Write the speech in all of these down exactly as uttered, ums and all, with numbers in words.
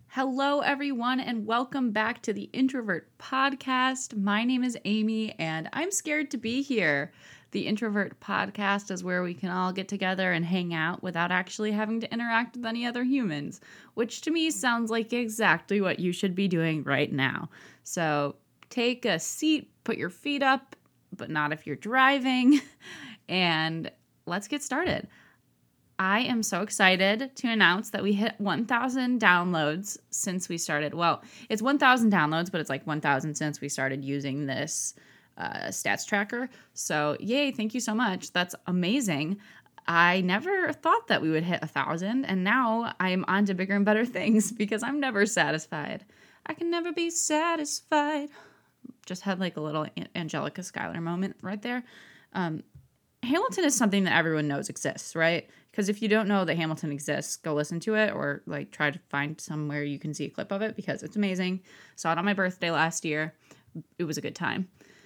Hello, everyone, and welcome back to the Introvert Podcast. My name is Amy, and I'm scared to be here. The Introvert Podcast is where we can all get together and hang out without actually having to interact with any other humans, which to me sounds like exactly what you should be doing right now. So take a seat, put your feet up, but not if you're driving, and let's get started. I am so excited to announce that we hit one thousand downloads since we started. Well, it's one thousand downloads, but it's like one thousand since we started using this uh, stats tracker. So yay, thank you so much. That's amazing. I never thought that we would hit one thousand, and now I'm on to bigger and better things because I'm never satisfied. I can never be satisfied. Just had like a little Angelica Schuyler moment right there. Um, Hamilton is something that everyone knows exists, right? Because if you don't know that Hamilton exists, go listen to it or like try to find somewhere you can see a clip of it because it's amazing. Saw it on my birthday last year. It was a good time.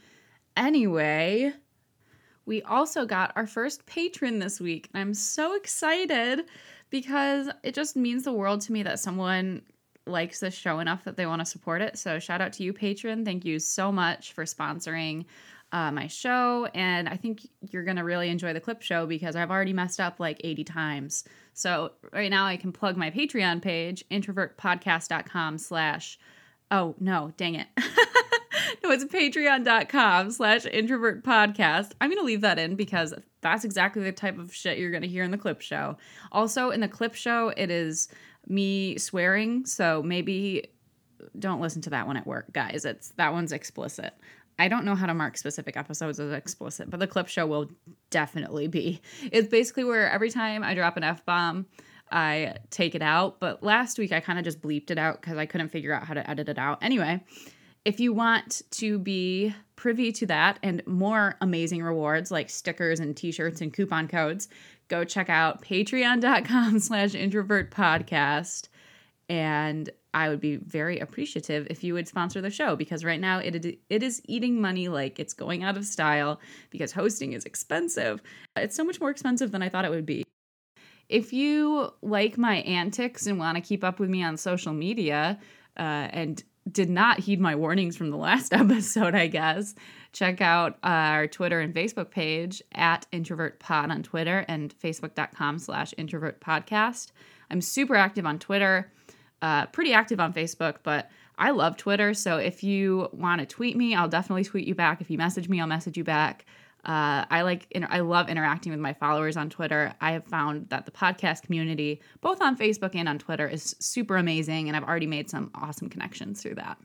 Anyway, we also got our first patron this week. I'm so excited because it just means the world to me that someone likes this show enough that they want to support it. So shout out to you, patron. Thank you so much for sponsoring Uh, my show, and I think you're going to really enjoy the clip show because I've already messed up like eighty times. So right now I can plug my Patreon page, introvertpodcast.com slash, oh no, dang it. No, it's patreon.com slash introvertpodcast. I'm going to leave that in because that's exactly the type of shit you're going to hear in the clip show. Also in the clip show, it is me swearing, so maybe don't listen to that one at work, guys. It's that one's explicit. I don't know how to mark specific episodes as explicit, but the clip show will definitely be. It's basically where every time I drop an F-bomb, I take it out. But last week, I kind of just bleeped it out because I couldn't figure out how to edit it out. Anyway, if you want to be privy to that and more amazing rewards like stickers and t-shirts and coupon codes, go check out patreon.com slash introvert podcast. And I would be very appreciative if you would sponsor the show because right now it it is eating money like it's going out of style because hosting is expensive. It's so much more expensive than I thought it would be. If you like my antics and want to keep up with me on social media uh, and did not heed my warnings from the last episode, I guess, check out our Twitter and Facebook page at IntrovertPod on Twitter and facebook.com slash IntrovertPodcast. I'm super active on Twitter. Uh, pretty active on Facebook, but I love Twitter. So if you want to tweet me, I'll definitely tweet you back. If you message me, I'll message you back. Uh, I like, inter- I love interacting with my followers on Twitter. I have found that the podcast community, both on Facebook and on Twitter, is super amazing, and I've already made some awesome connections through that.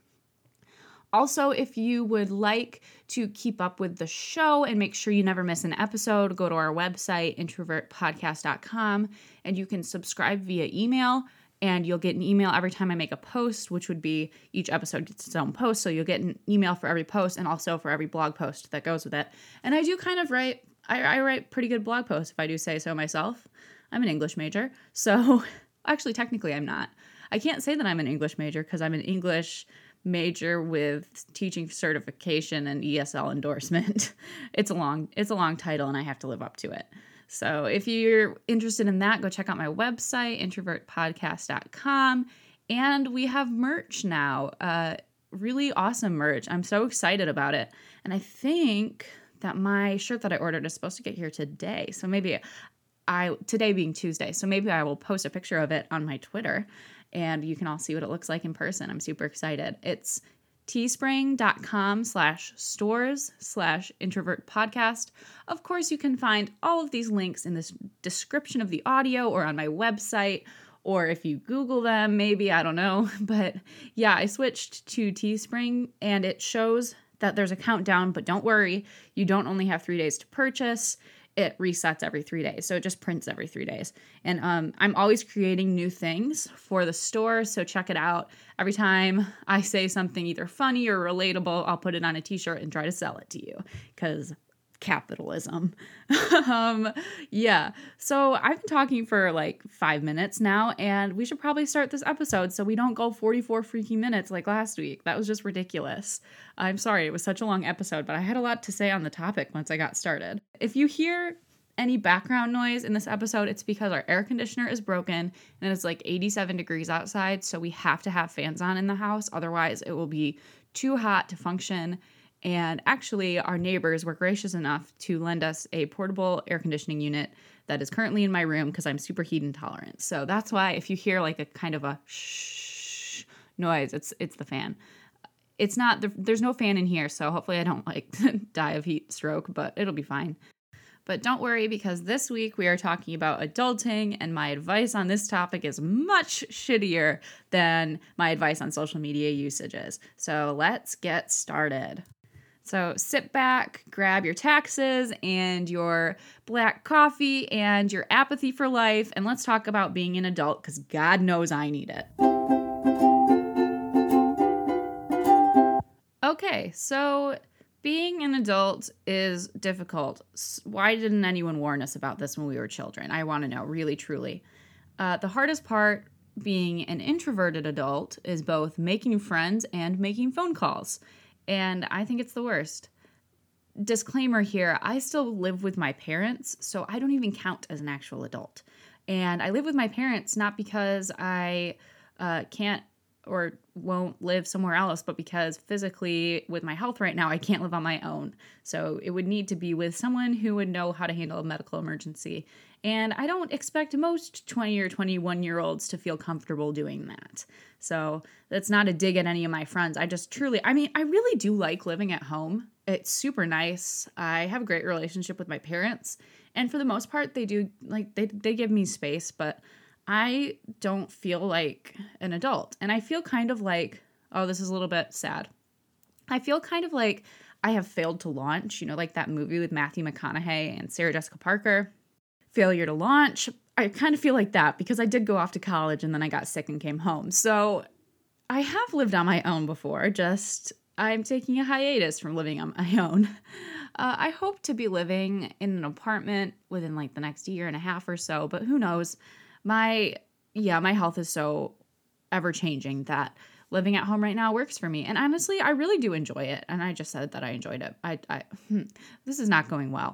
Also, if you would like to keep up with the show and make sure you never miss an episode, go to our website, introvert podcast dot com, and you can subscribe via email. And you'll get an email every time I make a post, which would be each episode gets its own post. So you'll get an email for every post and also for every blog post that goes with it. And I do kind of write, I, I write pretty good blog posts if I do say so myself. I'm an English major. So actually, technically I'm not. I can't say that I'm an English major because I'm an English major with teaching certification and E S L endorsement. It's a long, it's a long title and I have to live up to it. So if you're interested in that, go check out my website, introvert podcast dot com. And we have merch now, uh, really awesome merch. I'm so excited about it. And I think that my shirt that I ordered is supposed to get here today. So maybe I, today being Tuesday, so maybe I will post a picture of it on my Twitter and you can all see what it looks like in person. I'm super excited. It's teespring.com slash stores slash introvert podcast. Of course, you can find all of these links in this description of the audio or on my website, or if you Google them, maybe, I don't know. But yeah, I switched to Teespring and it shows that there's a countdown, but don't worry, you don't only have three days to purchase. It resets every three days. So it just prints every three days. And um, I'm always creating new things for the store. So check it out. Every time I say something either funny or relatable, I'll put it on a t-shirt and try to sell it to you because capitalism. um, yeah. So I've been talking for like five minutes now, and we should probably start this episode so we don't go forty-four freaking minutes like last week. That was just ridiculous. I'm sorry. It was such a long episode, but I had a lot to say on the topic once I got started. If you hear any background noise in this episode, it's because our air conditioner is broken and it's like eighty-seven degrees outside. So we have to have fans on in the house. Otherwise, it will be too hot to function. And actually, our neighbors were gracious enough to lend us a portable air conditioning unit that is currently in my room because I'm super heat intolerant. So that's why if you hear like a kind of a shh noise, it's it's the fan. It's not, there's no fan in here, so hopefully I don't like die of heat stroke, but it'll be fine. But don't worry, because this week we are talking about adulting, and my advice on this topic is much shittier than my advice on social media usages. So let's get started. So sit back, grab your taxes and your black coffee and your apathy for life, and let's talk about being an adult, because God knows I need it. Okay, so being an adult is difficult. Why didn't anyone warn us about this when we were children? I want to know, really, truly. Uh, the hardest part being an introverted adult is both making friends and making phone calls. And I think it's the worst. Disclaimer here, I still live with my parents, so I don't even count as an actual adult. And I live with my parents not because I uh, can't or won't live somewhere else, but because physically with my health right now, I can't live on my own. So it would need to be with someone who would know how to handle a medical emergency. And I don't expect most twenty or twenty-one year olds to feel comfortable doing that. So that's not a dig at any of my friends. I just truly, I mean, I really do like living at home. It's super nice. I have a great relationship with my parents. And for the most part, they do, like, they, they give me space, but I don't feel like an adult. And I feel kind of like, oh, this is a little bit sad. I feel kind of like I have failed to launch, you know, like that movie with Matthew McConaughey and Sarah Jessica Parker, Failure to Launch. I kind of feel like that because I did go off to college and then I got sick and came home. So I have lived on my own before, just I'm taking a hiatus from living on my own. Uh, I hope to be living in an apartment within like the next year and a half or so, but who knows? My, yeah, my health is so ever changing that living at home right now works for me. And honestly, I really do enjoy it. And I just said that I enjoyed it. I, I hmm, this is not going well.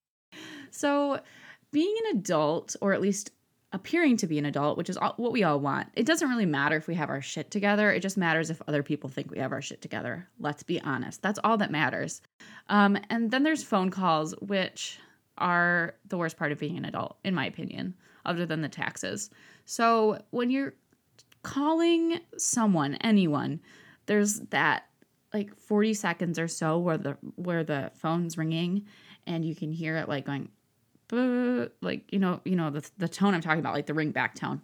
So being an adult, or at least appearing to be an adult, which is all, what we all want, it doesn't really matter if we have our shit together. It just matters if other people think we have our shit together. Let's be honest. That's all that matters. Um, and then there's phone calls, which are the worst part of being an adult, in my opinion, other than the taxes. So when you're calling someone, anyone, there's that like forty seconds or so where the where the phone's ringing and you can hear it like going, like, you know, you know, the the tone I'm talking about, like the ring back tone.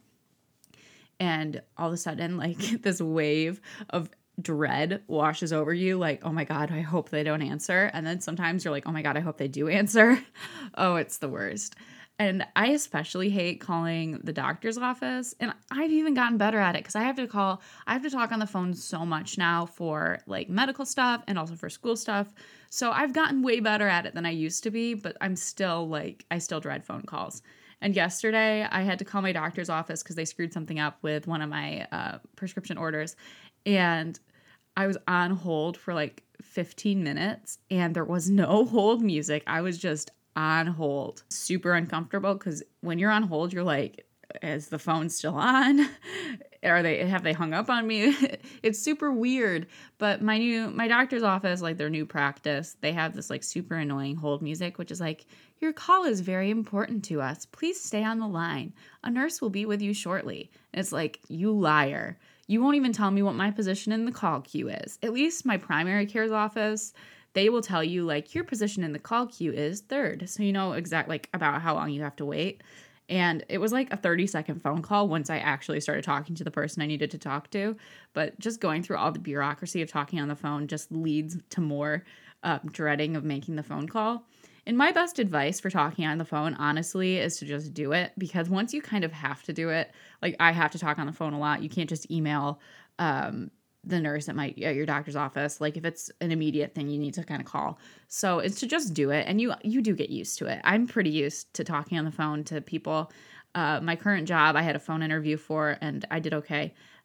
And all of a sudden, like this wave of dread washes over you, like, oh my God, I hope they don't answer. And then sometimes you're like, oh my God, I hope they do answer. Oh, it's the worst. And I especially hate calling the doctor's office. And I've even gotten better at it because I have to call, I have to talk on the phone so much now for like medical stuff and also for school stuff. So I've gotten way better at it than I used to be, but I'm still like, I still dread phone calls. And yesterday I had to call my doctor's office because they screwed something up with one of my uh, prescription orders. And I was on hold for like fifteen minutes and there was no hold music. I was just on hold. Super uncomfortable because when you're on hold, you're like, is the phone still on? Are they, have they hung up on me? It's super weird. But my new, my doctor's office, like their new practice, they have this like super annoying hold music, which is like, your call is very important to us. Please stay on the line. A nurse will be with you shortly. And it's like, you liar. You won't even tell me what my position in the call queue is. At least my primary care's office, they will tell you like your position in the call queue is third. So you know exactly like about how long you have to wait. And it was like a thirty second phone call once I actually started talking to the person I needed to talk to. But just going through all the bureaucracy of talking on the phone just leads to more uh, dreading of making the phone call. And my best advice for talking on the phone, honestly, is to just do it. Because once you kind of have to do it, like I have to talk on the phone a lot. You can't just email um, the nurse at my at your doctor's office. Like if it's an immediate thing, you need to kind of call. So it's to just do it. And you you do get used to it. I'm pretty used to talking on the phone to people. Uh, my current job, I had a phone interview for, and I did okay.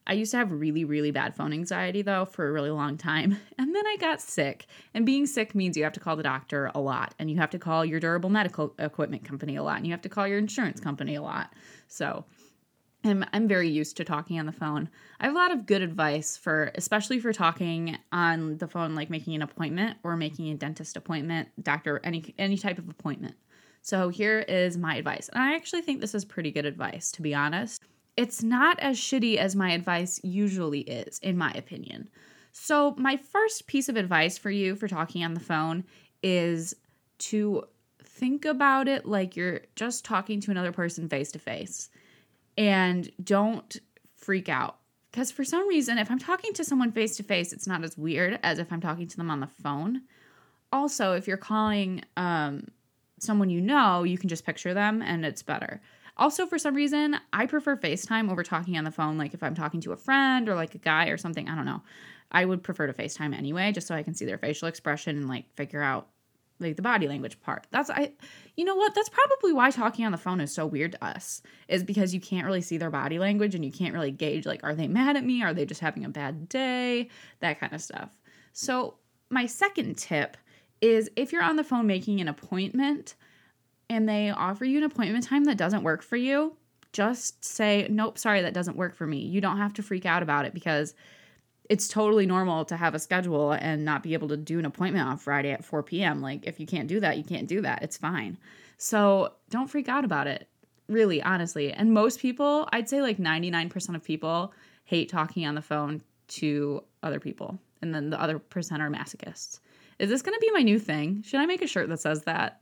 I used to have really, really bad phone anxiety, though, for a really long time. And then I got sick. And being sick means you have to call the doctor a lot. And you have to call your durable medical equipment company a lot. And you have to call your insurance company a lot. So I'm, I'm very used to talking on the phone. I have a lot of good advice for, especially for talking on the phone, like making an appointment or making a dentist appointment, doctor, any any type of appointment. So here is my advice. And I actually think this is pretty good advice, to be honest. It's not as shitty as my advice usually is, in my opinion. So my first piece of advice for you for talking on the phone is to think about it like you're just talking to another person face to face. And don't freak out. Because for some reason, if I'm talking to someone face to face, it's not as weird as if I'm talking to them on the phone. Also, if you're calling um, someone you know, you can just picture them and it's better. Also, for some reason, I prefer FaceTime over talking on the phone. Like if I'm talking to a friend or like a guy or something, I don't know. I would prefer to FaceTime anyway, just so I can see their facial expression and like figure out like the body language part. That's I you know what? That's probably why talking on the phone is so weird to us, is because you can't really see their body language and you can't really gauge like, are they mad at me? Are they just having a bad day? That kind of stuff. So my second tip is if you're on the phone making an appointment and they offer you an appointment time that doesn't work for you, just say, nope, sorry, that doesn't work for me. You don't have to freak out about it because it's totally normal to have a schedule and not be able to do an appointment on Friday at four p.m. Like if you can't do that, you can't do that. It's fine. So don't freak out about it, really, honestly. And most people, I'd say like ninety-nine percent of people hate talking on the phone to other people. And then the other percent are masochists. Is this going to be my new thing? Should I make a shirt that says that?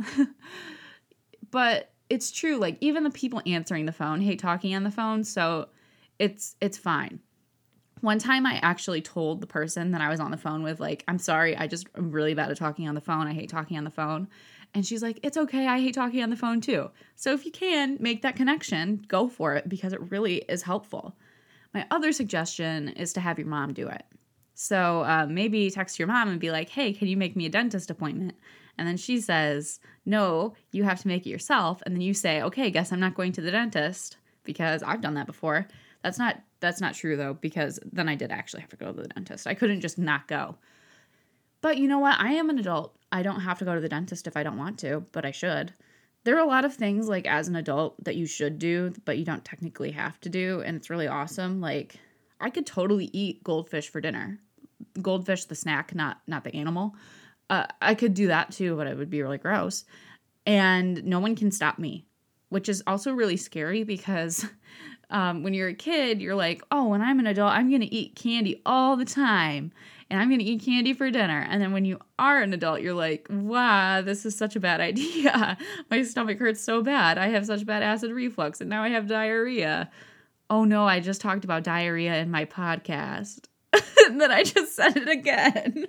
But it's true. Like even the people answering the phone hate talking on the phone. So it's it's fine. One time I actually told the person that I was on the phone with, like, I'm sorry, I just am really bad at talking on the phone. I hate talking on the phone. And she's like, it's okay. I hate talking on the phone too. So if you can make that connection, go for it because it really is helpful. My other suggestion is to have your mom do it. So uh, maybe text your mom and be like, hey, can you make me a dentist appointment? And then she says, no, you have to make it yourself. And then you say, okay, guess I'm not going to the dentist because I've done that before. That's not that's not true, though, because then I did actually have to go to the dentist. I couldn't just not go. But you know what? I am an adult. I don't have to go to the dentist if I don't want to, but I should. There are a lot of things, like, as an adult that you should do, but you don't technically have to do, and it's really awesome. Like, I could totally eat goldfish for dinner. Goldfish, the snack, not not the animal. Uh, I could do that, too, but it would be really gross. And no one can stop me, which is also really scary because... Um, when you're a kid, you're like, oh, when I'm an adult, I'm going to eat candy all the time. And I'm going to eat candy for dinner. And then when you are an adult, you're like, wow, this is such a bad idea. My stomach hurts so bad. I have such bad acid reflux. And now I have diarrhea. Oh, no, I just talked about diarrhea in my podcast. And then I just said it again.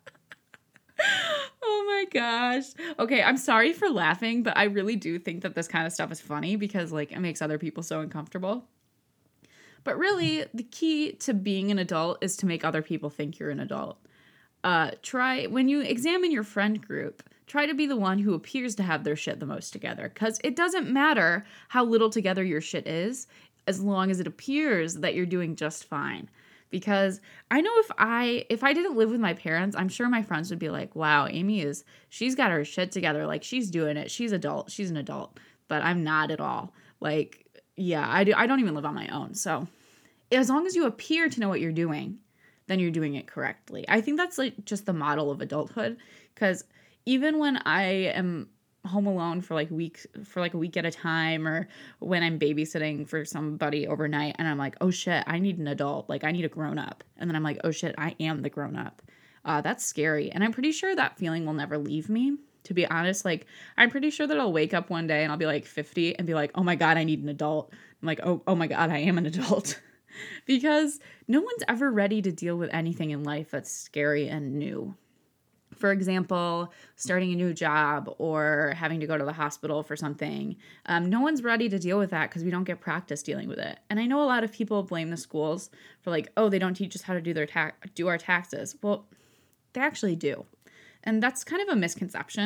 Oh my gosh. Okay, I'm sorry for laughing, but I really do think that this kind of stuff is funny because, like, it makes other people so uncomfortable. But really, the key to being an adult is to make other people think you're an adult. Uh, try, when you examine your friend group, try to be the one who appears to have their shit the most together. Because it doesn't matter how little together your shit is, as long as it appears that you're doing just fine. Because I know if I if I didn't live with my parents, I'm sure my friends would be like, wow, Amy is, she's got her shit together. Like, she's doing it. She's adult. She's an adult. But I'm not at all. Like, yeah, I, do, I don't even live on my own. So as long as you appear to know what you're doing, then you're doing it correctly. I think that's like just the model of adulthood. Because even when I am home alone for like weeks for like a week at a time, or when I'm babysitting for somebody overnight and I'm like, oh shit, I need an adult, like I need a grown up, and then I'm like, oh shit, I am the grown up. Uh, that's scary, and I'm pretty sure that feeling will never leave me, to be honest. Like, I'm pretty sure that I'll wake up one day and I'll be like fifty and be like, oh my god, I need an adult. I'm like, oh, oh my god, I am an adult. Because no one's ever ready to deal with anything in life that's scary and new. For example, starting a new job or having to go to the hospital for something. Um, no one's ready to deal with that because we don't get practice dealing with it. And I know a lot of people blame the schools for like, oh, they don't teach us how to do their ta- do our taxes. Well, they actually do. And that's kind of a misconception.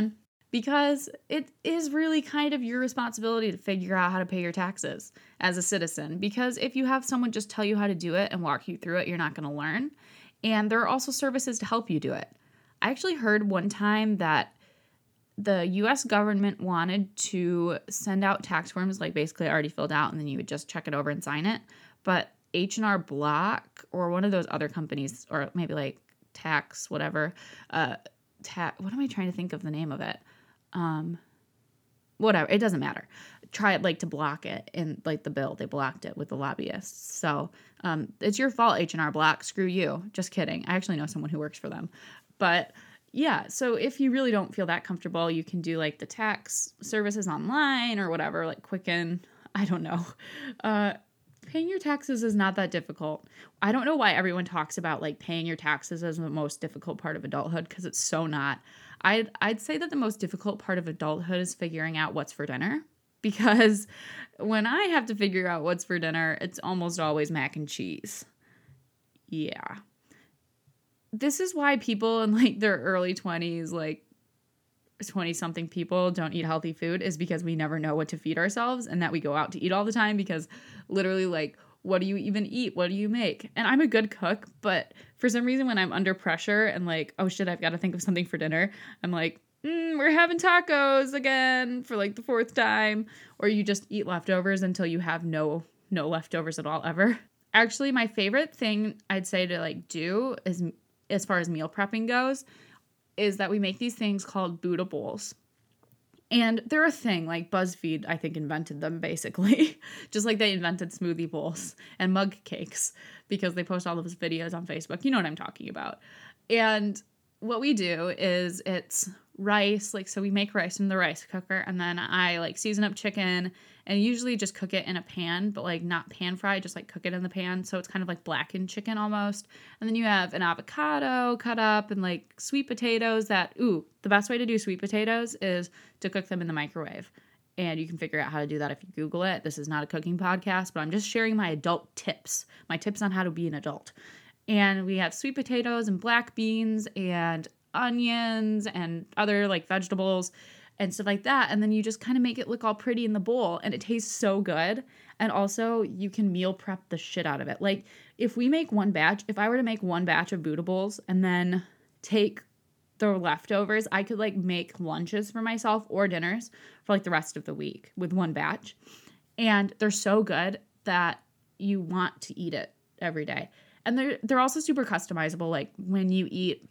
because it is really kind of your responsibility to figure out how to pay your taxes as a citizen. Because if you have someone just tell you how to do it and walk you through it, you're not going to learn. And there are also services to help you do it. I actually heard one time that the U S government wanted to send out tax forms, like basically already filled out, and then you would just check it over and sign it. But H and R Block, or one of those other companies, or maybe like Tax, whatever, uh, ta- what am I trying to think of the name of it? Um, whatever, it doesn't matter. Try it like to block it in like the bill. They blocked it with the lobbyists. So um, it's your fault, H and R Block. Screw you. Just kidding. I actually know someone who works for them. But yeah, so if you really don't feel that comfortable, you can do like the tax services online or whatever, like Quicken. I don't know. Uh, paying your taxes is not that difficult. I don't know why everyone talks about like paying your taxes as the most difficult part of adulthood, because it's so not. I'd I'd say that the most difficult part of adulthood is figuring out what's for dinner, because when I have to figure out what's for dinner, it's almost always mac and cheese. Yeah. This is why people in like their early twenties, like twenty something people, don't eat healthy food, is because we never know what to feed ourselves, and that we go out to eat all the time, because literally, like, what do you even eat? What do you make? And I'm a good cook, but for some reason when I'm under pressure and like, oh shit, I've got to think of something for dinner, I'm like, mm, we're having tacos again for like the fourth time. Or you just eat leftovers until you have no no leftovers at all ever. Actually, my favorite thing I'd say to like do is, as far as meal prepping goes, is that we make these things called Buddha bowls. And they're a thing, like BuzzFeed, I think, invented them, basically. Just like they invented smoothie bowls and mug cakes, because they post all of those videos on Facebook. You know what I'm talking about. And what we do is it's rice, like, so we make rice in the rice cooker, and then I like season up chicken and usually just cook it in a pan, but like not pan fry, just like cook it in the pan. So it's kind of like blackened chicken almost. And then you have an avocado cut up and like sweet potatoes that, ooh, the best way to do sweet potatoes is to cook them in the microwave. And you can figure out how to do that if you Google it. This is not a cooking podcast, but I'm just sharing my adult tips, my tips on how to be an adult. And we have sweet potatoes and black beans and onions and other like vegetables and stuff like that. And then you just kind of make it look all pretty in the bowl, and it tastes so good. And also you can meal prep the shit out of it. Like if we make one batch, if I were to make one batch of Buddha bowls and then take the leftovers, I could like make lunches for myself or dinners for like the rest of the week with one batch. And they're so good that you want to eat it every day. And they're they're also super customizable. Like when you eat,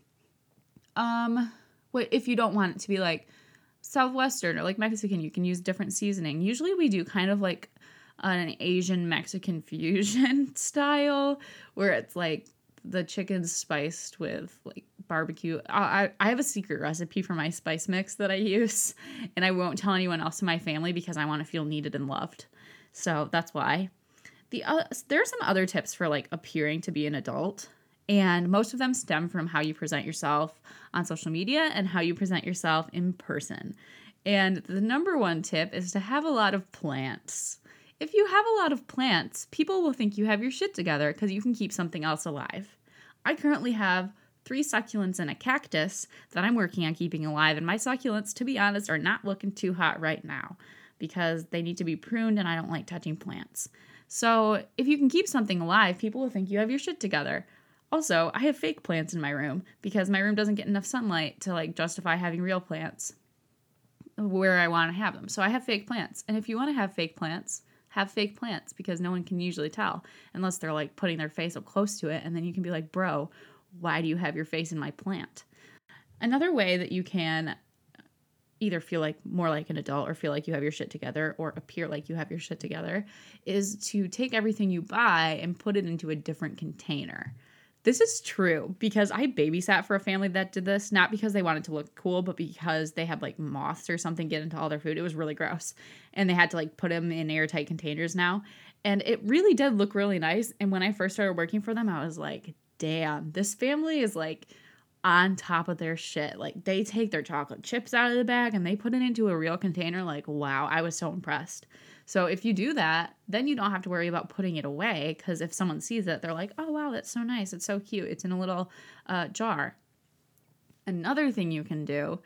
um, what if you don't want it to be like Southwestern or like Mexican, you can use different seasoning. Usually we do kind of like an Asian Mexican fusion style, where it's like the chicken's spiced with like barbecue. I I have a secret recipe for my spice mix that I use, and I won't tell anyone else in my family because I want to feel needed and loved. So that's why. The uh, there are some other tips for like appearing to be an adult, and most of them stem from how you present yourself on social media and how you present yourself in person. And the number one tip is to have a lot of plants. If you have a lot of plants, people will think you have your shit together because you can keep something else alive. I currently have three succulents and a cactus that I'm working on keeping alive, and my succulents, to be honest, are not looking too hot right now because they need to be pruned and I don't like touching plants. So if you can keep something alive, people will think you have your shit together. Also, I have fake plants in my room because my room doesn't get enough sunlight to like justify having real plants where I want to have them. So I have fake plants. And if you want to have fake plants, have fake plants, because no one can usually tell unless they're like putting their face up close to it. And then you can be like, bro, why do you have your face in my plant? Another way that you can either feel like more like an adult or feel like you have your shit together or appear like you have your shit together is to take everything you buy and put it into a different container. This is true because I babysat for a family that did this, not because they wanted to look cool, but because they had like moths or something get into all their food. It was really gross. And they had to like put them in airtight containers now. And it really did look really nice. And when I first started working for them, I was like, damn, this family is like on top of their shit. Like they take their chocolate chips out of the bag and they put it into a real container. Like, wow, I was so impressed. So if you do that, then you don't have to worry about putting it away, because if someone sees it, they're like, oh, wow, that's so nice. It's so cute. It's in a little uh, jar. Another thing you can do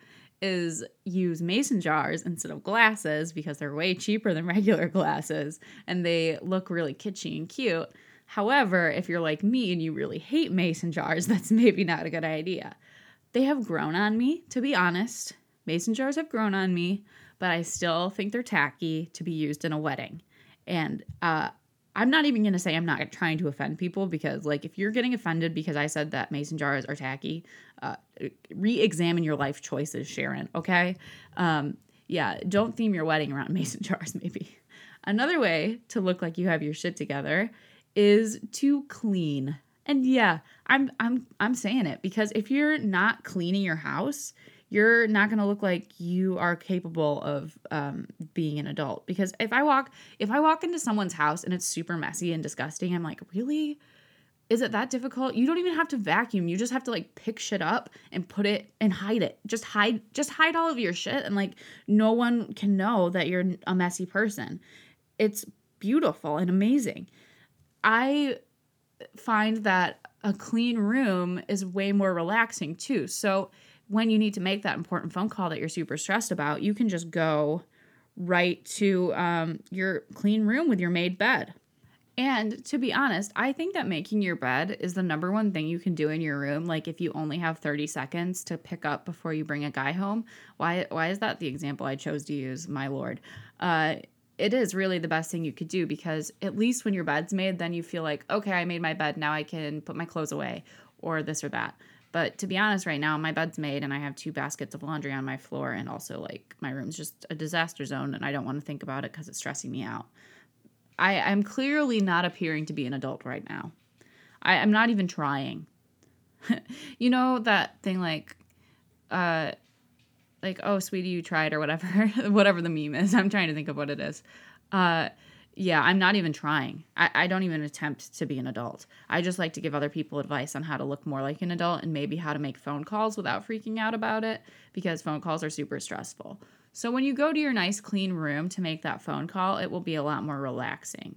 is use mason jars instead of glasses because they're way cheaper than regular glasses and they look really kitschy and cute. However, if you're like me and you really hate mason jars, that's maybe not a good idea. They have grown on me, to be honest. Mason jars have grown on me, but I still think they're tacky to be used in a wedding. And uh, I'm not even going to say I'm not trying to offend people because, like, if you're getting offended because I said that mason jars are tacky, uh, re-examine your life choices, Sharon, okay? Um, yeah, don't theme your wedding around mason jars, maybe. Another way to look like you have your shit together is to clean. And yeah, I'm I'm I'm saying it because if you're not cleaning your house, you're not going to look like you are capable of um, being an adult. Because if I walk, if I walk into someone's house and it's super messy and disgusting, I'm like, really? Is it that difficult? You don't even have to vacuum. You just have to like pick shit up and put it and hide it. Just hide, just hide all of your shit. And like, no one can know that you're a messy person. It's beautiful and amazing. I find that a clean room is way more relaxing too. So when you need to make that important phone call that you're super stressed about, you can just go right to um, your clean room with your made bed. And to be honest, I think that making your bed is the number one thing you can do in your room. Like if you only have thirty seconds to pick up before you bring a guy home. Why, why is that the example I chose to use, my lord? Uh, it is really the best thing you could do because at least when your bed's made, then you feel like, okay, I made my bed. Now I can put my clothes away or this or that. But to be honest, right now, my bed's made and I have two baskets of laundry on my floor. And also, like, my room's just a disaster zone and I don't want to think about it because it's stressing me out. I, I'm clearly not appearing to be an adult right now. I, I'm not even trying. You know that thing like, uh, like, oh, sweetie, you tried or whatever, whatever the meme is. I'm trying to think of what it is. Uh, Yeah, I'm not even trying. I, I don't even attempt to be an adult. I just like to give other people advice on how to look more like an adult and maybe how to make phone calls without freaking out about it because phone calls are super stressful. So when you go to your nice clean room to make that phone call, it will be a lot more relaxing.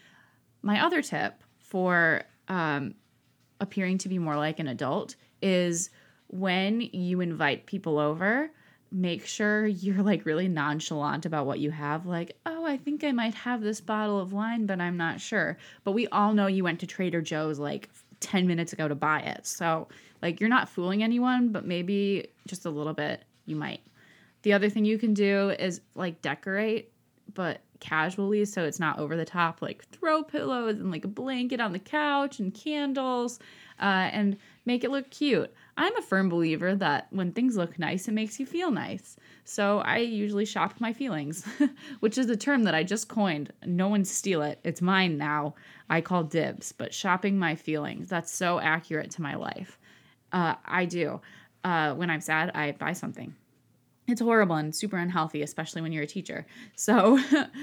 My other tip for um, appearing to be more like an adult is when you invite people over, make sure you're like really nonchalant about what you have. Like, oh, I think I might have this bottle of wine, but I'm not sure. But we all know you went to Trader Joe's like ten minutes ago to buy it. So like you're not fooling anyone, but maybe just a little bit you might. The other thing you can do is like decorate, but casually so it's not over the top. Like throw pillows and like a blanket on the couch and candles uh, and make it look cute. I'm a firm believer that when things look nice, it makes you feel nice. So I usually shop my feelings, which is a term that I just coined. No one steal it. It's mine now. I call dibs, but shopping my feelings. That's so accurate to my life. Uh, I do. Uh, when I'm sad, I buy something. It's horrible and super unhealthy, especially when you're a teacher. So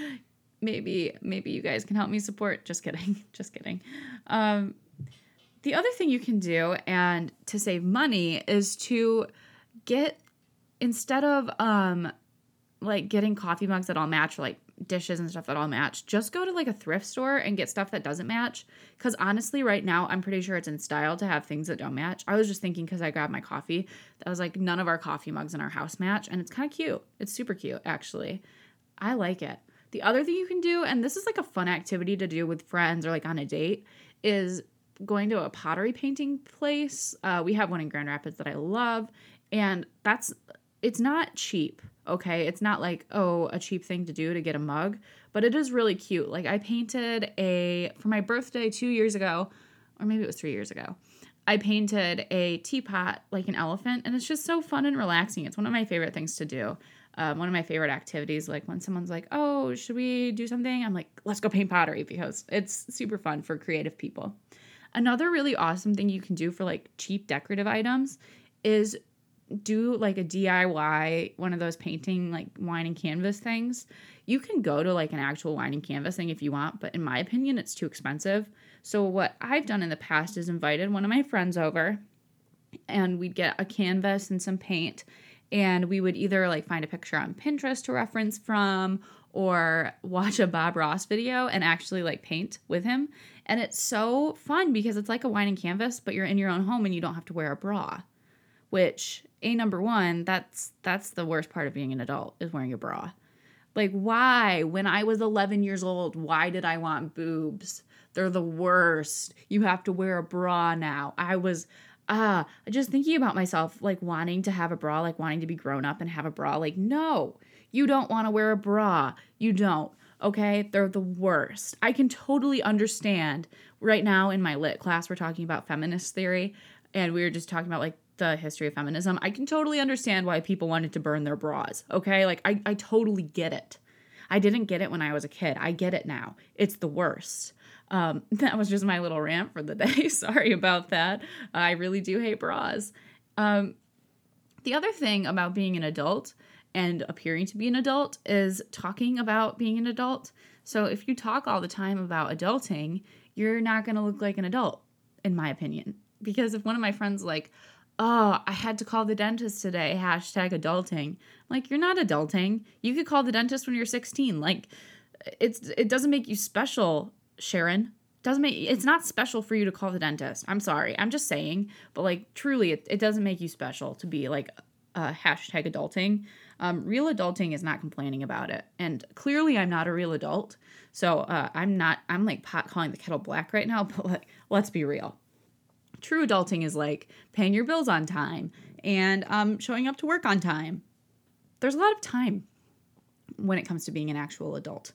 maybe, maybe you guys can help me support. Just kidding. Just kidding. Um, The other thing you can do and to save money is to get, instead of um like getting coffee mugs that all match or like dishes and stuff that all match, just go to like a thrift store and get stuff that doesn't match. Because honestly, right now, I'm pretty sure it's in style to have things that don't match. I was just thinking because I grabbed my coffee, that was like none of our coffee mugs in our house match. And it's kind of cute. It's super cute, actually. I like it. The other thing you can do, and this is like a fun activity to do with friends or like on a date, is going to a pottery painting place. Uh, we have one in Grand Rapids that I love. And that's, it's not cheap, okay? It's not like, oh, a cheap thing to do to get a mug, but it is really cute. Like I painted a, for my birthday two years ago, or maybe it was three years ago, I painted a teapot like an elephant, and it's just so fun and relaxing. It's one of my favorite things to do. Um, one of my favorite activities, like when someone's like, oh, should we do something? I'm like, let's go paint pottery because it's super fun for creative people. Another really awesome thing you can do for like cheap decorative items is do like a D I Y, one of those painting like wine and canvas things. You can go to like an actual wine and canvas thing if you want, but in my opinion, it's too expensive. So what I've done in the past is invited one of my friends over and we'd get a canvas and some paint and we would either like find a picture on Pinterest to reference from or watch a Bob Ross video and actually like paint with him. And it's so fun because it's like a wine and canvas, but you're in your own home and you don't have to wear a bra, which a number one, that's that's the worst part of being an adult is wearing a bra. Like, why? When I was eleven years old, why did I want boobs? They're the worst. You have to wear a bra now. I was ah, just thinking about myself, like wanting to have a bra, like wanting to be grown up and have a bra. Like, no, you don't want to wear a bra. You don't. Okay? They're the worst. I can totally understand. Right now in my lit class, we're talking about feminist theory, and we were just talking about like the history of feminism. I can totally understand why people wanted to burn their bras. Okay? Like, I, I totally get it. I didn't get it when I was a kid. I get it now. It's the worst. Um, that was just my little rant for the day. Sorry about that. I really do hate bras. Um, the other thing about being an adult and appearing to be an adult is talking about being an adult. So if you talk all the time about adulting, you're not going to look like an adult, in my opinion. Because if one of my friends like, oh, I had to call the dentist today, hashtag adulting. Like, you're not adulting. You could call the dentist when you're sixteen. Like, it's it doesn't make you special, Sharon. Doesn't make it's not special for you to call the dentist. I'm sorry. I'm just saying. But like, truly, it, it doesn't make you special to be like uh, hashtag adulting. Um, real adulting is not complaining about it. And clearly I'm not a real adult. So uh, I'm not, I'm like pot calling the kettle black right now, but like, let's be real. True adulting is like paying your bills on time and um, showing up to work on time. There's a lot of time when it comes to being an actual adult.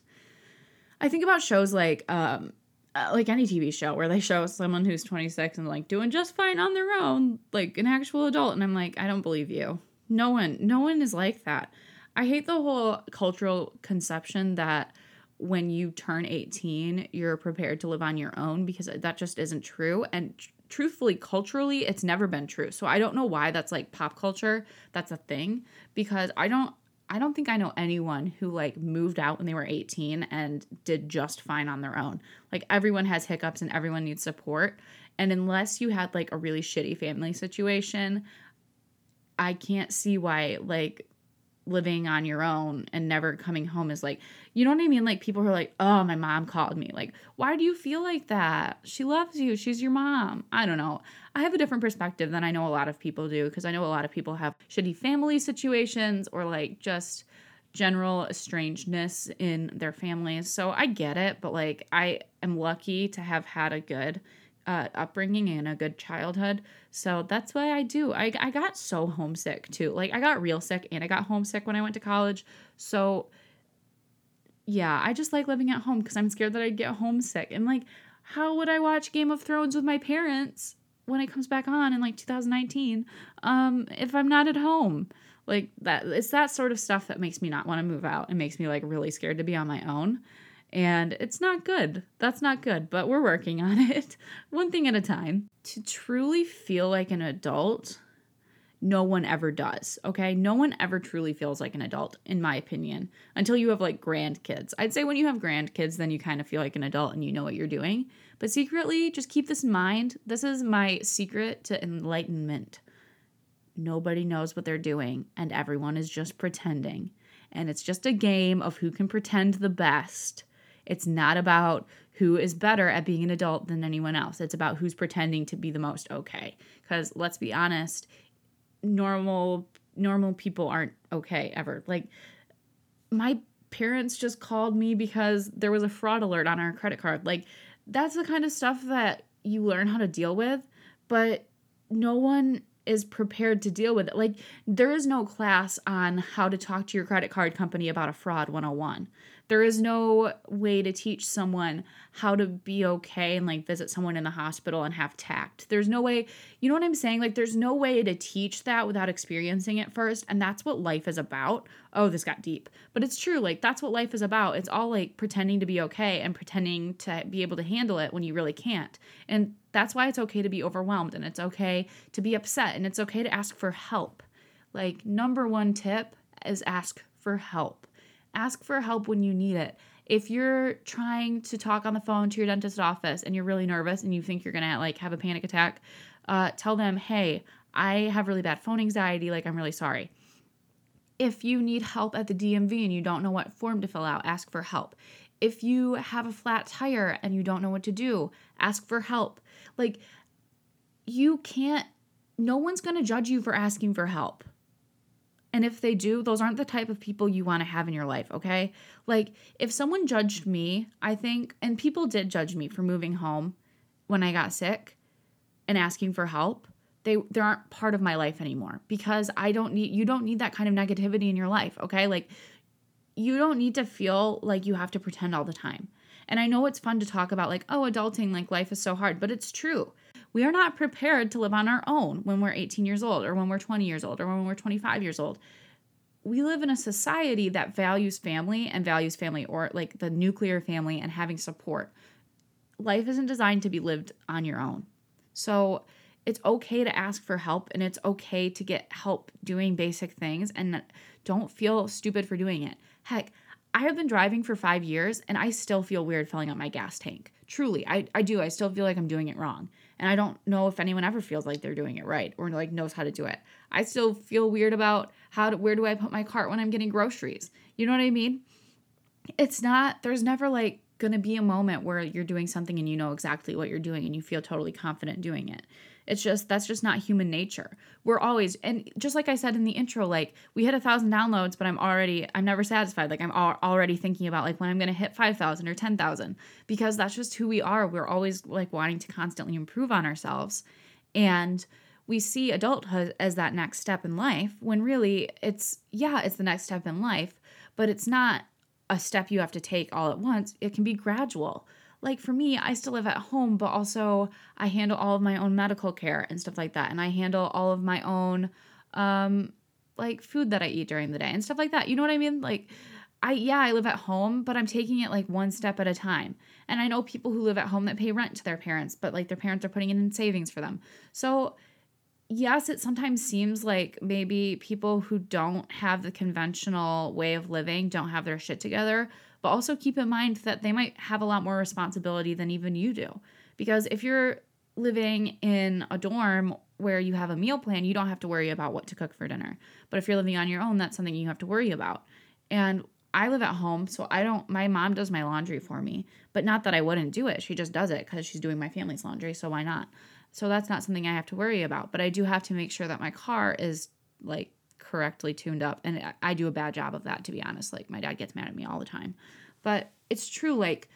I think about shows like um, uh, like any T V show where they show someone who's twenty-six and like doing just fine on their own, like an actual adult. And I'm like, I don't believe you. No one, no one is like that. I hate the whole cultural conception that when you turn eighteen, you're prepared to live on your own, because that just isn't true. And tr- truthfully, culturally, it's never been true. So I don't know why that's like pop culture. That's a thing, because I don't, I don't think I know anyone who like moved out when they were eighteen and did just fine on their own. Like, everyone has hiccups and everyone needs support. And unless you had like a really shitty family situation, I can't see why like living on your own and never coming home is like, you know what I mean? Like, people who are like, oh, my mom called me. Like, why do you feel like that? She loves you. She's your mom. I don't know. I have a different perspective than I know a lot of people do, because I know a lot of people have shitty family situations or like just general estrangedness in their families. So I get it, but like, I am lucky to have had a good uh, upbringing and a good childhood. So that's why I do. I, I got so homesick too. Like, I got real sick and I got homesick when I went to college. So yeah, I just like living at home because I'm scared that I'd get homesick. And like, how would I watch Game of Thrones with my parents when it comes back on in like two thousand nineteen um, if I'm not at home? Like, that, it's that sort of stuff that makes me not want to move out and makes me like really scared to be on my own. And it's not good. That's not good, but we're working on it one thing at a time. To truly feel like an adult, no one ever does, okay? No one ever truly feels like an adult, in my opinion, until you have like grandkids. I'd say when you have grandkids, then you kind of feel like an adult and you know what you're doing. But secretly, just keep this in mind. This is my secret to enlightenment. Nobody knows what they're doing, and everyone is just pretending. And it's just a game of who can pretend the best. It's not about who is better at being an adult than anyone else. It's about who's pretending to be the most okay. Because let's be honest, normal normal people aren't okay ever. Like, my parents just called me because there was a fraud alert on our credit card. Like, that's the kind of stuff that you learn how to deal with, but no one is prepared to deal with it. Like, there is no class on how to talk to your credit card company about a fraud one oh one. There is no way to teach someone how to be okay and like visit someone in the hospital and have tact. There's no way, you know what I'm saying? Like, there's no way to teach that without experiencing it first. And that's what life is about. Oh, this got deep. But it's true. Like, that's what life is about. It's all like pretending to be okay and pretending to be able to handle it when you really can't. And that's why it's okay to be overwhelmed, and it's okay to be upset, and it's okay to ask for help. Like, number one tip is ask for help. Ask for help when you need it. If you're trying to talk on the phone to your dentist office and you're really nervous and you think you're going to like have a panic attack, uh, tell them, hey, I have really bad phone anxiety. Like, I'm really sorry. If you need help at the D M V and you don't know what form to fill out, ask for help. If you have a flat tire and you don't know what to do, ask for help. Like, you can't no one's going to judge you for asking for help. And if they do, those aren't the type of people you want to have in your life, okay? Like, if someone judged me, I think, and people did judge me for moving home when I got sick and asking for help, they they aren't part of my life anymore, because I don't need, you don't need that kind of negativity in your life, okay? Like, you don't need to feel like you have to pretend all the time. And I know it's fun to talk about like, oh, adulting, like life is so hard, but it's true. We are not prepared to live on our own when we're eighteen years old or when we're twenty years old or when we're twenty-five years old. We live in a society that values family and values family, or like the nuclear family, and having support. Life isn't designed to be lived on your own. So it's okay to ask for help, and it's okay to get help doing basic things, and don't feel stupid for doing it. Heck, I have been driving for five years and I still feel weird filling up my gas tank. Truly, I, I do. I still feel like I'm doing it wrong. And I don't know if anyone ever feels like they're doing it right or like knows how to do it. I still feel weird about how to, where do I put my cart when I'm getting groceries? You know what I mean? It's not, there's never like going to be a moment where you're doing something and you know exactly what you're doing and you feel totally confident doing it. It's just, that's just not human nature. We're always, and just like I said in the intro, like we hit a thousand downloads, but I'm already, I'm never satisfied. Like I'm al- already thinking about like when I'm going to hit five thousand or ten thousand, because that's just who we are. We're always like wanting to constantly improve on ourselves. And we see adulthood as that next step in life, when really it's, yeah, it's the next step in life, but it's not a step you have to take all at once. It can be gradual. Like for me, I still live at home, but also I handle all of my own medical care and stuff like that. And I handle all of my own, um, like food that I eat during the day and stuff like that. You know what I mean? Like I, yeah, I live at home, but I'm taking it like one step at a time. And I know people who live at home that pay rent to their parents, but like their parents are putting it in savings for them. So yes, it sometimes seems like maybe people who don't have the conventional way of living don't have their shit together, but also keep in mind that they might have a lot more responsibility than even you do. Because if you're living in a dorm where you have a meal plan, you don't have to worry about what to cook for dinner. But if you're living on your own, that's something you have to worry about. And I live at home, so I don't, my mom does my laundry for me, but not that I wouldn't do it. She just does it because she's doing my family's laundry, so why not? So that's not something I have to worry about. But I do have to make sure that my car is like correctly tuned up. And I do a bad job of that, to be honest. Like my dad gets mad at me all the time. But it's true, like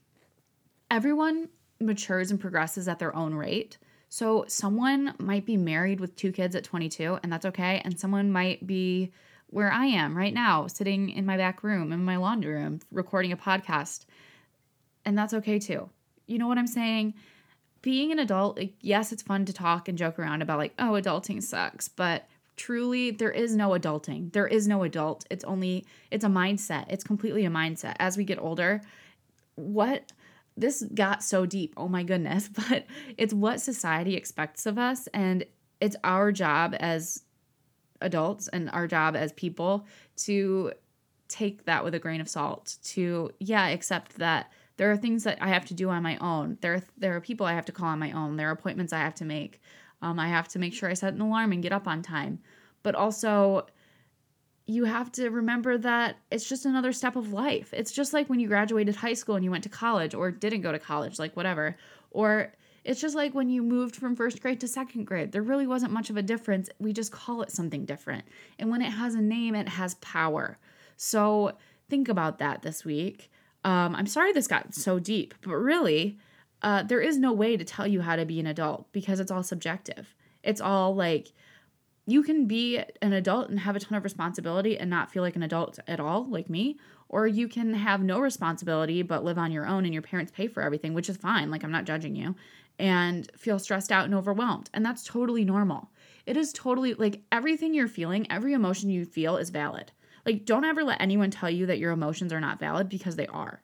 everyone matures and progresses at their own rate. So someone might be married with two kids at twenty-two, and that's okay. And someone might be where I am right now, sitting in my back room, in my laundry room, recording a podcast. And that's okay too. You know what I'm saying? Being an adult, like, yes, it's fun to talk and joke around about like, oh, adulting sucks. But truly, there is no adulting. There is no adult. It's only, it's a mindset. It's completely a mindset. As we get older, what, this got so deep, oh my goodness, but it's what society expects of us. And it's our job as adults and our job as people to take that with a grain of salt, to, yeah, accept that there are things that I have to do on my own. There are, there are people I have to call on my own. There are appointments I have to make. Um, I have to make sure I set an alarm and get up on time. But also, you have to remember that it's just another step of life. It's just like when you graduated high school and you went to college, or didn't go to college, like whatever. Or it's just like when you moved from first grade to second grade. There really wasn't much of a difference. We just call it something different. And when it has a name, it has power. So think about that this week. Um, I'm sorry this got so deep, but really, uh, there is no way to tell you how to be an adult, because it's all subjective. It's all like, you can be an adult and have a ton of responsibility and not feel like an adult at all, like me, or you can have no responsibility but live on your own and your parents pay for everything, which is fine. Like, I'm not judging you, and feel stressed out and overwhelmed. And that's totally normal. It is totally, like, everything you're feeling, every emotion you feel is valid. Like, don't ever let anyone tell you that your emotions are not valid, because they are.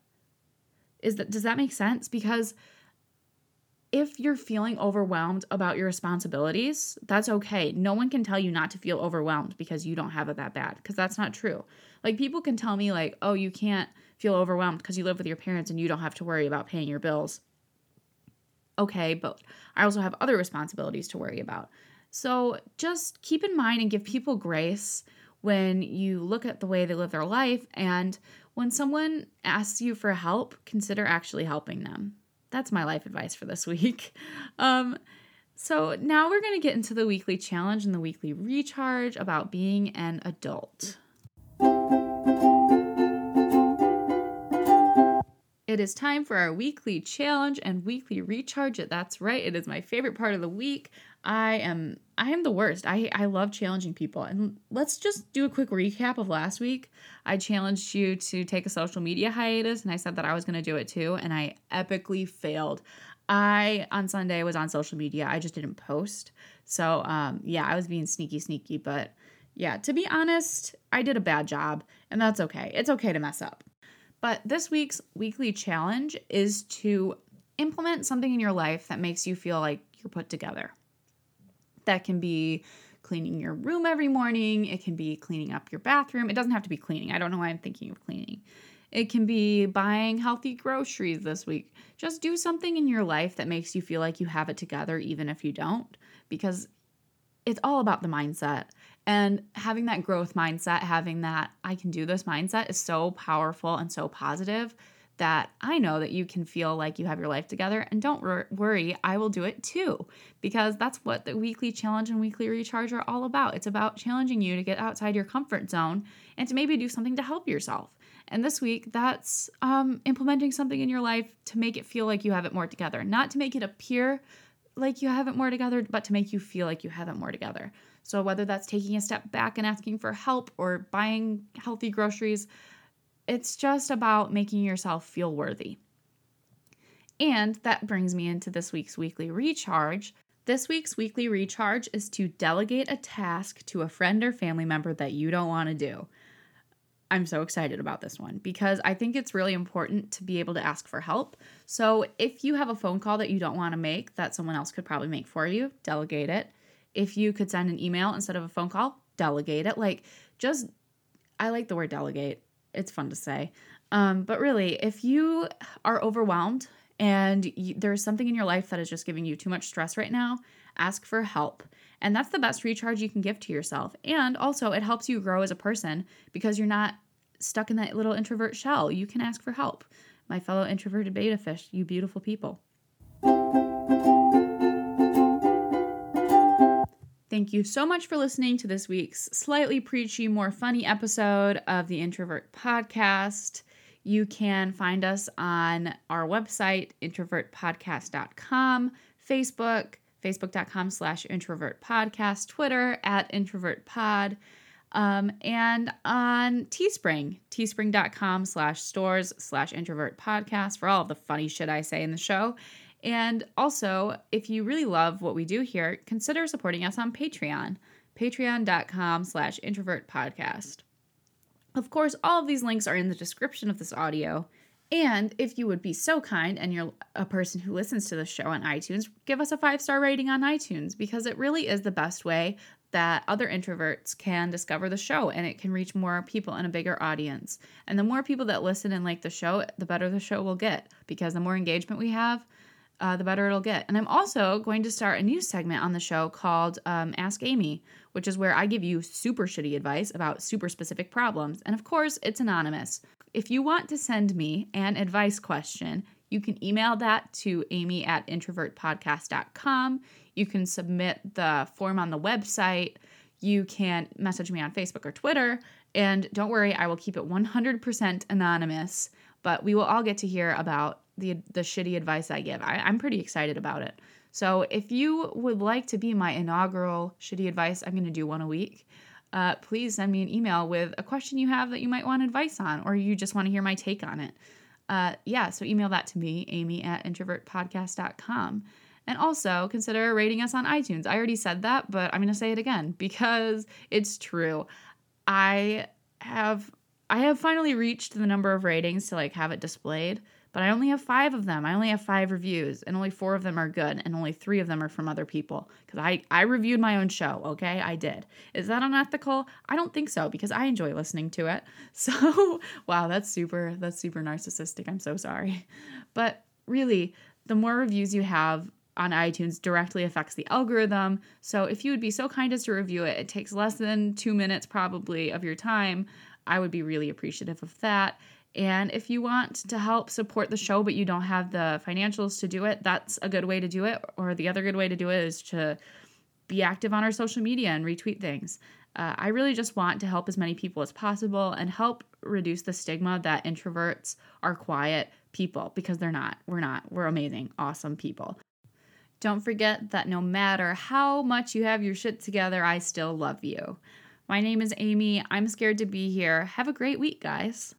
Is that, does that make sense? Because if you're feeling overwhelmed about your responsibilities, that's okay. No one can tell you not to feel overwhelmed because you don't have it that bad, because that's not true. Like, people can tell me like, oh, you can't feel overwhelmed because you live with your parents and you don't have to worry about paying your bills. Okay, but I also have other responsibilities to worry about. So just keep in mind and give people grace when you look at the way they live their life. And when someone asks you for help, consider actually helping them. That's my life advice for this week. Um, So now we're going to get into the weekly challenge and the weekly recharge about being an adult. It is time for our weekly challenge and weekly recharge. That's right. It is my favorite part of the week. I am I am the worst. I, I love challenging people. And let's just do a quick recap of last week. I challenged you to take a social media hiatus, and I said that I was going to do it too, and I epically failed. I, on Sunday, was on social media. I just didn't post. So, um, yeah, I was being sneaky, sneaky. But, yeah, to be honest, I did a bad job, and that's okay. It's okay to mess up. But this week's weekly challenge is to implement something in your life that makes you feel like you're put together. That can be cleaning your room every morning. It can be cleaning up your bathroom. It doesn't have to be cleaning. I don't know why I'm thinking of cleaning. It can be buying healthy groceries this week. Just do something in your life that makes you feel like you have it together, even if you don't, because it's all about the mindset. And having that growth mindset, having that I can do this mindset is so powerful and so positive that I know that you can feel like you have your life together. And don't wor- worry, I will do it too, because that's what the weekly challenge and weekly recharge are all about. It's about challenging you to get outside your comfort zone and to maybe do something to help yourself. And this week, that's um, implementing something in your life to make it feel like you have it more together, not to make it appear like you have it more together, but to make you feel like you have it more together. So whether that's taking a step back and asking for help or buying healthy groceries, it's just about making yourself feel worthy. And that brings me into this week's weekly recharge. This week's weekly recharge is to delegate a task to a friend or family member that you don't want to do. I'm so excited about this one because I think it's really important to be able to ask for help. So if you have a phone call that you don't want to make that someone else could probably make for you, delegate it. If you could send an email instead of a phone call, delegate it. Like, just, I like the word delegate. It's fun to say. Um, but really, if you are overwhelmed and you, there's something in your life that is just giving you too much stress right now, ask for help. And that's the best recharge you can give to yourself. And also, it helps you grow as a person because you're not stuck in that little introvert shell. You can ask for help. My fellow introverted beta fish, you beautiful people. Thank you so much for listening to this week's slightly preachy, more funny episode of the Introvert Podcast. You can find us on our website, introvert podcast dot com, Facebook, facebook.com slash introvert podcast, Twitter at introvert pod, um, and on Teespring, teespring.com slash stores slash introvert podcast for all of the funny shit I say in the show. And also, if you really love what we do here, consider supporting us on Patreon, patreon.com slash introvert podcast. Of course, all of these links are in the description of this audio. And if you would be so kind and you're a person who listens to the show on iTunes, give us a five-star rating on iTunes because it really is the best way that other introverts can discover the show and it can reach more people and a bigger audience. And the more people that listen and like the show, the better the show will get because the more engagement we have, Uh, the better it'll get. And I'm also going to start a new segment on the show called um, Ask Amy, which is where I give you super shitty advice about super specific problems. And of course, it's anonymous. If you want to send me an advice question, you can email that to amy at introvert podcast dot com. You can submit the form on the website. You can message me on Facebook or Twitter. And don't worry, I will keep it one hundred percent anonymous. But we will all get to hear about the the shitty advice I give. I, I'm pretty excited about it. So if you would like to be my inaugural shitty advice, I'm going to do one a week, uh, please send me an email with a question you have that you might want advice on, or you just want to hear my take on it. Uh, yeah, so email that to me, amy at introvert podcast dot com. And also consider rating us on iTunes. I already said that, but I'm going to say it again because it's true. I have I have finally reached the number of ratings to like have it displayed, but I only have five of them. I only have five reviews, and only four of them are good, and only three of them are from other people. Because I, I reviewed my own show, okay? I did. Is that unethical? I don't think so, because I enjoy listening to it. So, wow, that's super, that's super narcissistic. I'm so sorry. But really, the more reviews you have on iTunes directly affects the algorithm. So if you would be so kind as to review it, it takes less than two minutes probably of your time. I would be really appreciative of that. And if you want to help support the show, but you don't have the financials to do it, that's a good way to do it. Or the other good way to do it is to be active on our social media and retweet things. Uh, I really just want to help as many people as possible and help reduce the stigma that introverts are quiet people, because they're not. We're not. We're amazing, awesome people. Don't forget that no matter how much you have your shit together, I still love you. My name is Amy. I'm scared to be here. Have a great week, guys.